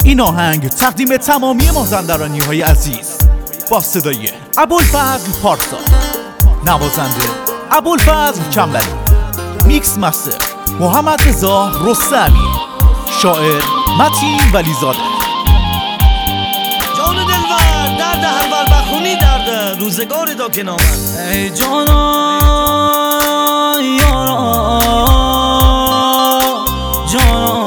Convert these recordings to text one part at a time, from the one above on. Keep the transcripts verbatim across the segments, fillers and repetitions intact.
این آهنگ تقدیم تمامی مازندرانی های عزیز با صدای ابوالفضل پارسا، نوازنده ابوالفضل کمبلی، میکس مستر محمد رضا رستمی، شاعر متین ولیزاده. جان دلبر درد هر بر بخونی درد روزگار دا که نامد. ای جانا یارا جانا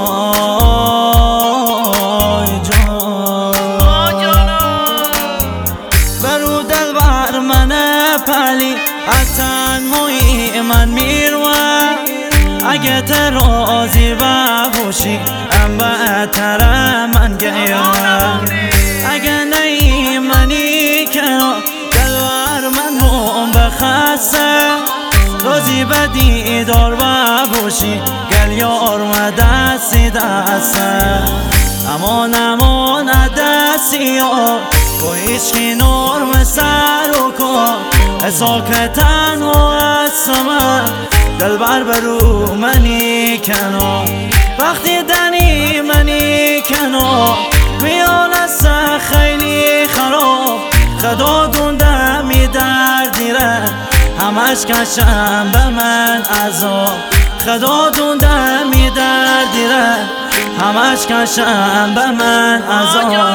برو دلبر من پلی از تنهایی من میروم، اگه ترازی باشی ام بهتر من گیم، اگه نی منی کنار دلبر من روم بخسته، روزی به دیدار باشی گل یار و دستی دسته، امان امان دستی یار با عشقی نرم سر و کار، ساکتن و اسمه دلبر برو منی کنار، وقتی دنی منی کنار میان است خیلی خراب، خدا دونده می دردیره همش کشم به من عذاب، خدا دونده می دردیره همش کشم به من عذاب.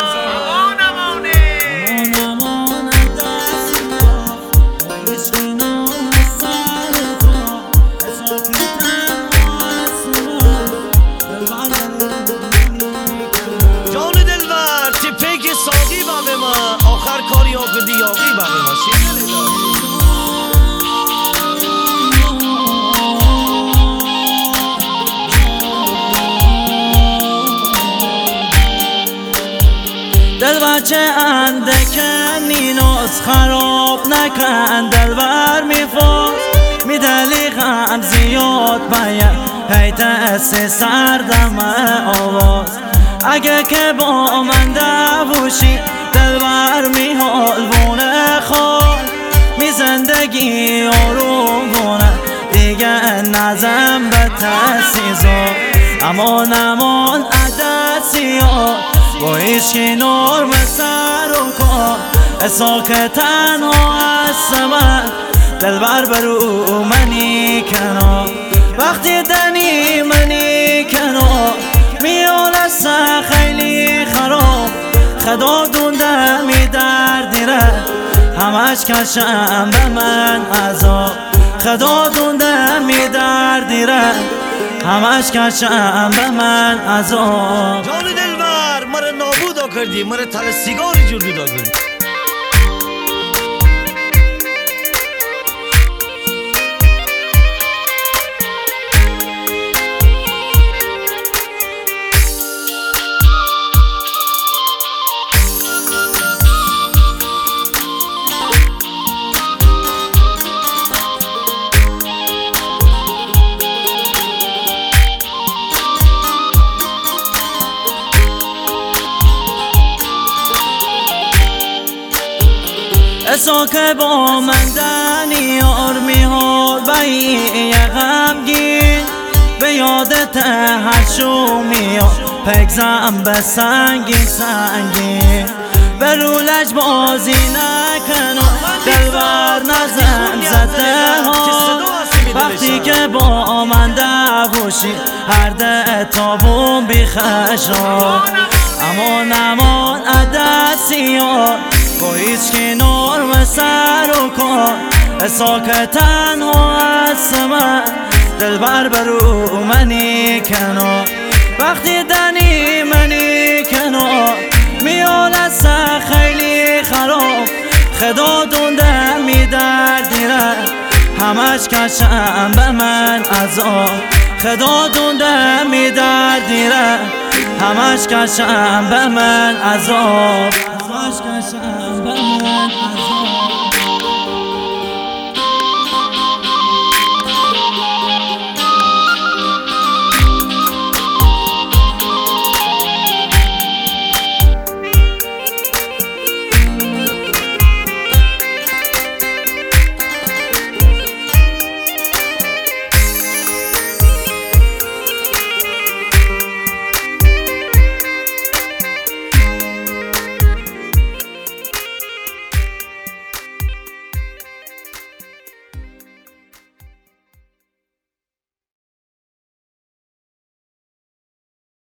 آخر کاری آقدی یاقی بقیه ماشین دلبر چه اندکن اینوز خراب نکن، دلبر میفاز میدلی غم زیاد باید هی تأسی سردم آواز، اگه که با من دوشی دلبر می حال بونه خواه می زندگی آروم بونه دیگه نزم به تسیزا، امان امان عدسی ها با عشقی نرم سر و کار، ساکتن ها از من دلبر برو منی کنار، وقتی دنی منی کنار میان است خیلی خراب، خدا دونده می دردیره همش کشم به من عذاب، خدا دونده می دردیره همش کشم به من عذاب. جان دلبر مرا نابودا کردی، مرا تل سیگاری جور بیدا کردی. اسا که با من دنیار میهار بایی غمگین، به یادت هر شو میاد پگزم به سنگین سنگین، به رولش بازی نکنو دلبر نزن زده ها، وقتی که با من دوشی هر ده تابون بیخشا، امان امان عدسی ها با هیچکی نرم سر و کار، ساکتن و از من دلبر برو منی کنار، وقتی دنی منی کنار میان است خیلی خراب، خدا دونده می دردیره همش کشم به من عذاب، خدا دونده می دردیره همش کشم به من عذاب، همش کشم